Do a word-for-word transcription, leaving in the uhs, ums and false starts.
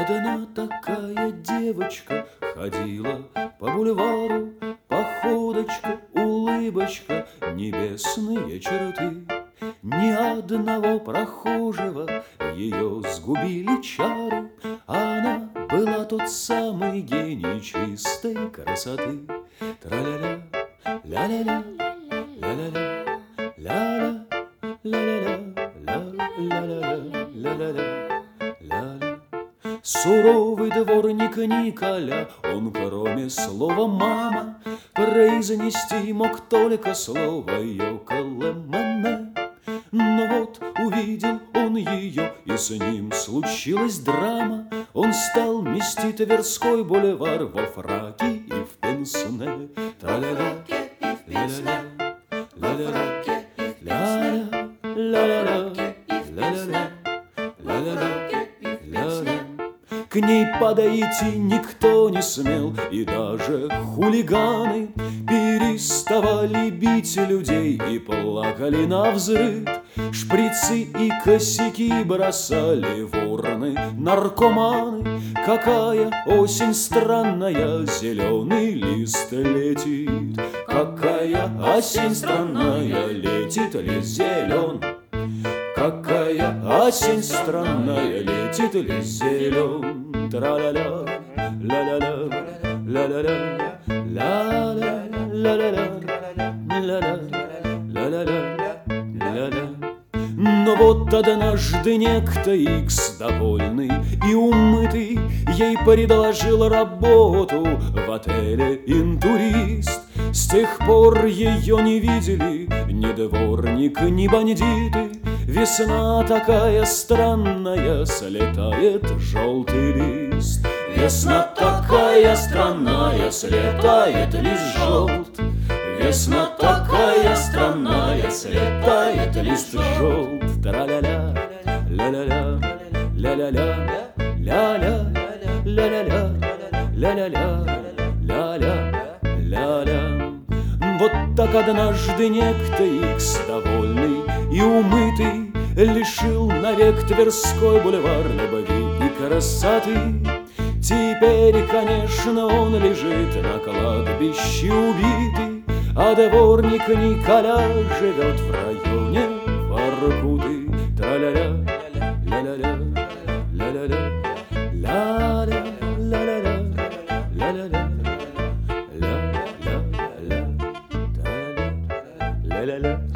Одна такая девочка ходила по бульвару, походочка, улыбочка, небесные черты. Ни одного прохожего ее сгубили чары. Она была тот самый гений чистой красоты. Тра-ля-ля, ля-ля-ля, ля-ля-ля, ля-ля, ля-ля-ля, ля-ля-ля, ля-ля-ля, ля-ля. Суровый дворник Николя, он, кроме слова «мама», произнести мог только слово «йоколэмэне». Но вот увидел он ее, и с ним случилась драма. Он стал мести Тверской бульвар во фраке и в пенсне. Тра-ля-ля, ля-ля-ля, ля-ля-ля, ля-ля, ля-ля-ля, ля-ля-ля, ля-ля-ля, ля-ля. К ней подойти никто не смел, и даже хулиганы переставали бить людей и плакали навзрыд. Шприцы и косяки бросали в урны наркоманы. Какая осень странная, зеленый лист летит. Какая осень странная, летит лист зелен. Какая осень странная, летит лист зелен. Тра-ля-ля, ля-ля-ля, ля-ля-ля, ля-ля, ля-ля-ля, ля-ля, ля-ля-ля, ля-ля. Но вот однажды некто Икс, довольный и умытый, ей предложил работу в отеле «Интурист». С тех пор ее не видели ни дворник, ни бандиты. Весна такая странная, слетает желтый лист. Весна такая странная, слетает лист желт. Весна такая странная, слетает лист желт. Тра-ля-ля, ля-ля-ля, ля-ля-ля, ля-ля, ля-ля-ля, ля-ля-ля, ля-ля, ля-ля. Вот так однажды некто Икс, довольный и умытый, лишил навек Тверской бульвар любви и красоты. Теперь, конечно, он лежит на кладбище убитый, а дворник Николя живет в районе Воркуты. Тра-ля-ля, ля-ля-ля, ля-ля-ля, ля-ля, ля-ля-ля, ля-ля-ля, ля-ля-ля, ля-ля-ля.